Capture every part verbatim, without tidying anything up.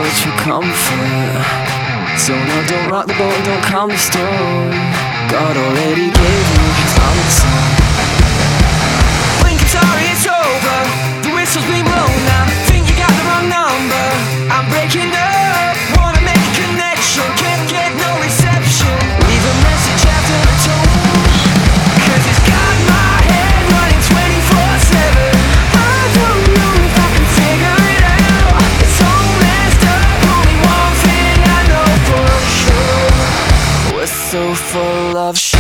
it's for comfort. So no, don't rock the boat and don't calm the storm. God already gave you his answer. Blink Atari, it's over. The whistle's been blown now. Think you got the wrong number. I'm breaking up. Wanna make a connection, can't get no reception. Leave a message after the tone, 'cause it's got my head running twenty-four seven. I don't know if I can figure it out. It's all messed up. Only one thing I know for sure: we're so full of shit.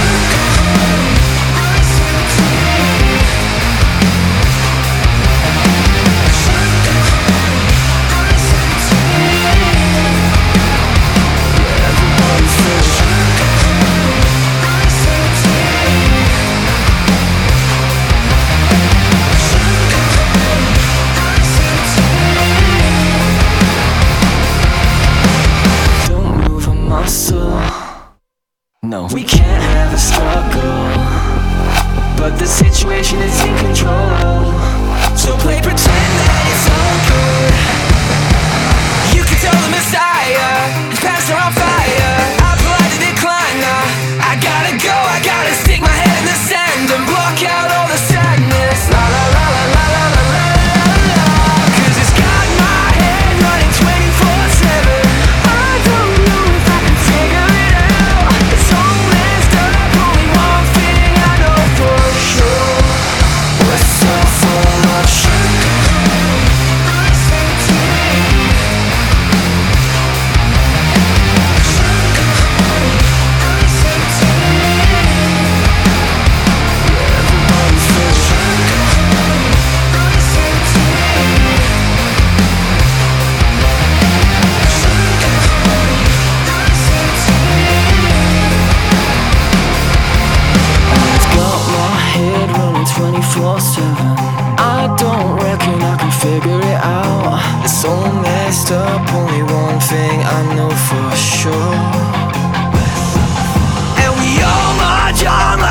No, we can't have a struggle, but the situation is in control. So play pretend that it's all good. You can tell the Messiah his pants are on fire. I politely decline now. I gotta go, I gotta stick my head in the sand and block out all the sadness. La la la la la la la la la. 'Cause it's got my head running twenty-four seven. I don't know if I can figure it out. It's all messed up. Only one thing I know for sure: we're so full of shit. twenty-four seven. I don't reckon I can figure it out. It's all messed up. Only one thing I know for sure: and we all march on